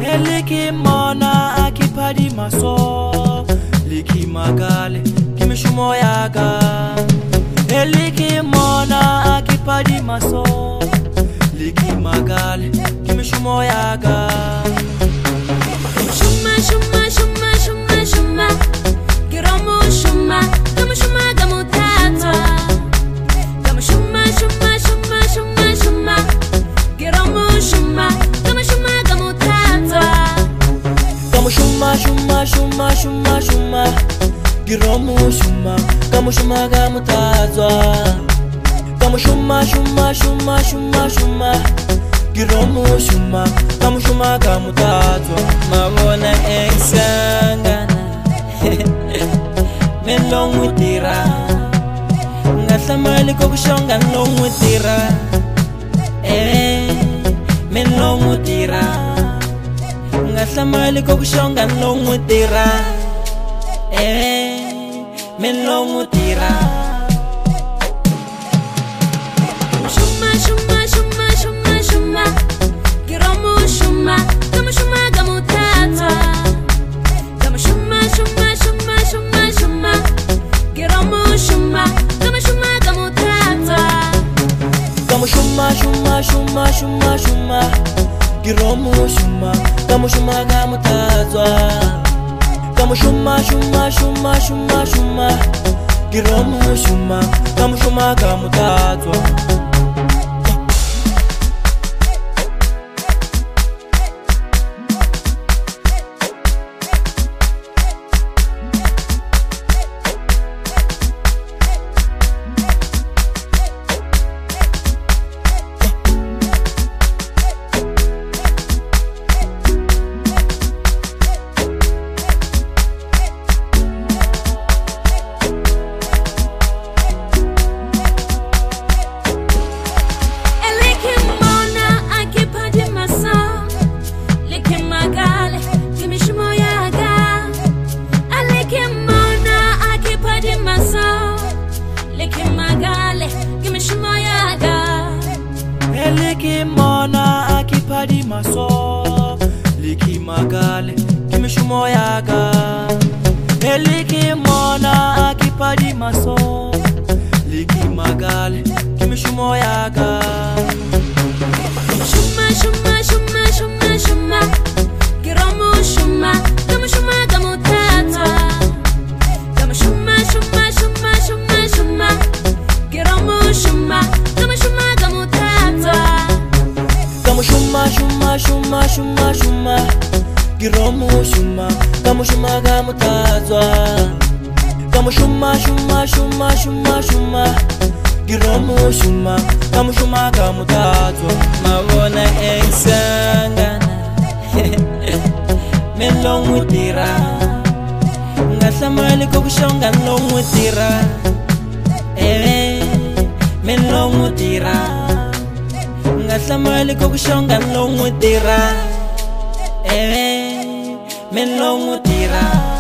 Eliki mona akipadi maso Liki magale kimishumo yaga Eliki mona akipadi maso Liki magale kimishumo yaga Shuma shuma shuma shuma shuma Giromo shuma Gamu shuma gamu tata Gamu shuma shuma shuma shuma shuma Giromo shuma Gamu shuma gamu tata Gamu shuma shuma shuma shuma shuma Giromo shuma Gamu shuma gamu tata Gamu shuma shuma shuma shuma shuma Giromo shuma Gamu shuma gamu tata Mabona eksangana Melong utira Ngasamali ko kushonga long utira Melong utira Ngasamali ko kushonga long utira Melong utira Shuma shuma shuma shuma shuma Giromo shuma Gamu shuma gamu tata Gamu shuma shuma shuma shuma shuma Giromo shuma Gamu shuma gamu tata Gamu shuma shuma shuma shuma shuma Giromo shuma Gamu shuma gamu tata Gamu shuma shuma shuma shuma shuma Giromo shuma Gamu shuma gamu tata Eliki mona akipadi maso Liki magale kimishumo yaga Eliki mona akipadi maso Liki magale kimishumo yaga Shuma shuma shuma shuma shuma Giromo shuma Gamu shuma gamu tata Gamu shuma shuma shuma shuma shuma Giromo shuma Gamu shuma gamu tata Gamu shuma shuma shuma shuma shuma Giromo shuma Gamu shuma gamu tata Gamu shuma shuma shuma shuma shuma Giromo shuma Gamu shuma gamu tata Mabona eksangana Melong utira Ngasamali ko kushonga long utira Melong utira Ngasamali ko kushonga long utira Melong utira